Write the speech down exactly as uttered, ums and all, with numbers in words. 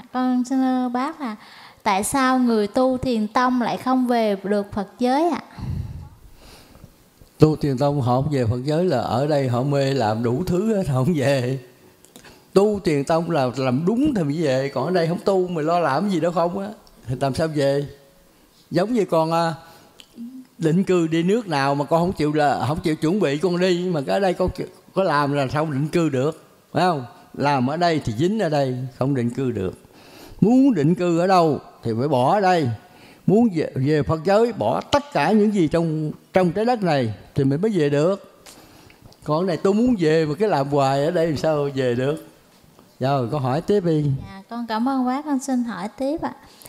con xin thưa bác là tại sao người tu thiền tông lại không về được Phật giới ạ? À? Tu thiền tông họ không về Phật giới là ở đây họ mê làm đủ thứ hết, họ không về. Tu thiền tông là làm đúng thì mới về, còn ở đây không tu mà lo làm gì đâu không á, thì làm sao về? Giống như con định cư đi nước nào mà con không chịu là không chịu chuẩn bị con đi, mà cái ở đây con có làm là sao định cư được, phải không? Làm ở đây thì dính ở đây, không định cư được. Muốn định cư ở đâu thì phải bỏ ở đây. Muốn về, về Phật giới bỏ tất cả những gì trong trong trái đất này thì mình mới về được. Còn này tôi muốn về mà cái làm hoài ở đây làm sao về được? Rồi con hỏi tiếp đi. Dạ, con cảm ơn bác, con xin hỏi tiếp ạ. À.